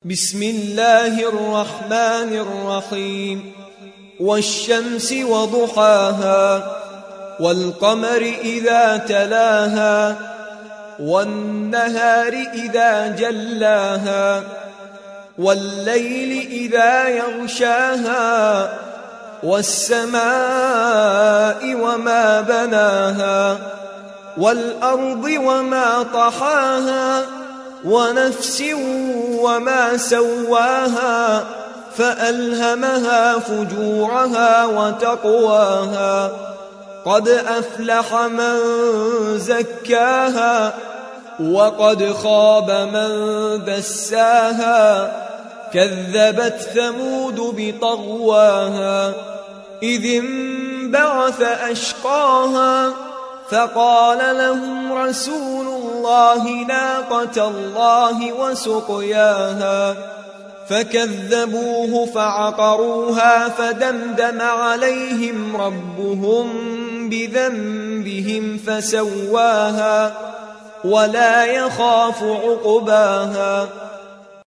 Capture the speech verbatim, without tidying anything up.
بسم الله الرحمن الرحيم والشمس وضحاها والقمر إذا تلاها والنهار إذا جلاها والليل إذا يغشاها والسماء وما بناها والأرض وما طحاها ونفس وما سواها فألهمها فجورها وتقواها قد أفلح من زكاها وقد خاب من دساها كذبت ثمود بطغواها إذ انبعث أشقاها فقال لهم رسول الله ناقة الله وسقياها فكذبوه فعقروها فدمدم عليهم ربهم بذنبهم فسواها ولا يخاف عقباها